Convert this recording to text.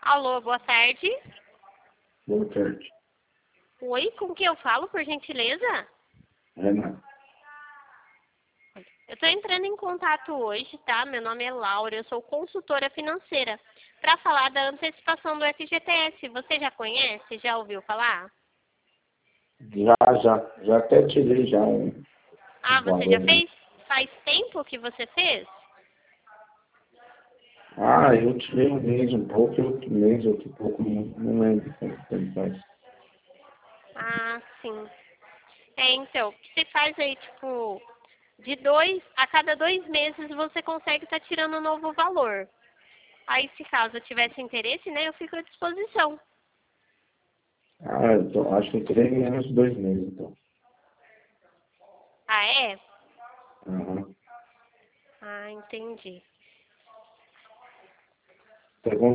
Alô, boa tarde. Boa tarde. Oi, com quem eu falo, por gentileza? Renato. Eu estou entrando em contato hoje, tá? Meu nome é Laura, eu sou consultora financeira, para falar da antecipação do FGTS. Você já conhece? Já ouviu falar? Já até tirei já Ah, um você já valor. fez? Faz tempo que você fez? Eu tirei um mês, um pouco, outro mês, outro pouco, não lembro quanto tempo faz. Ah, sim. Então, você faz aí, tipo, a cada 2 meses você consegue estar tirando um novo valor. Aí, se caso eu tivesse interesse, né, eu fico à disposição. Acho que eu tirei menos de 2 meses, então. Ah, é? Aham. Ah, entendi. Pergunta